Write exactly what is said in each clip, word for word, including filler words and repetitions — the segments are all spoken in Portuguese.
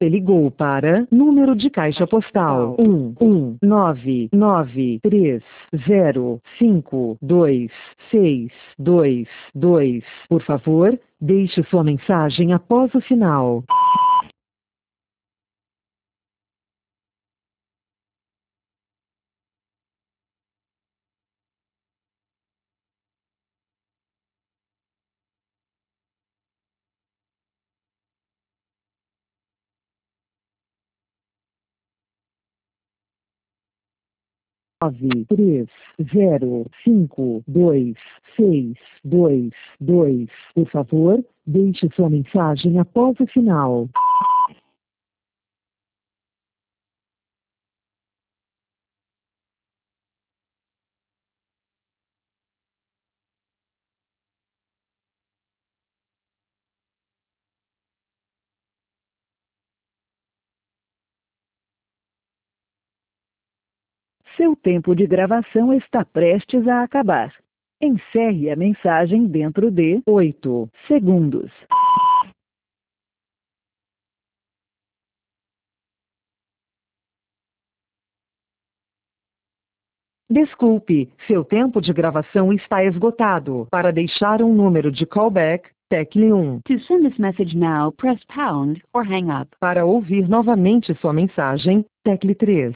Você ligou para número de caixa postal um um nove nove três zero cinco dois seis dois dois. Por favor, deixe sua mensagem após o sinal. nove três zero cinco dois seis dois dois. Por favor, deixe sua mensagem após o sinal. Seu tempo de gravação está prestes a acabar. Encerre a mensagem dentro de oito segundos. Desculpe, seu tempo de gravação está esgotado. Para deixar um número de callback, tecle um. To send this message now, press pound or hang up. Para ouvir novamente sua mensagem, tecle três.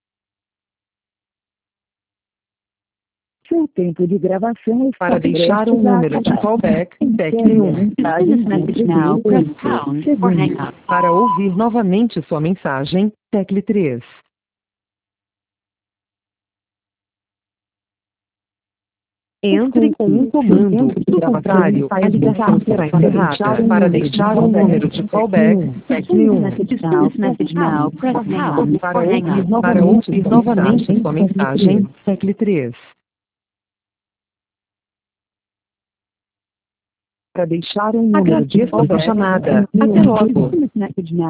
Seu tempo de gravação está Para deixar um número de callback, tecle um. To send this message now, press pound or hang up. Para ouvir novamente sua mensagem, tecle três. Entre com um comando, do contrário, a ligação será encerrada. Para deixar um número de callback, tecle um. To send this message now, press pound Para or hang ouvir, up. para ouvir novamente sua mensagem, tecle três. Para deixar um número de chamada. Até logo. To send this message now.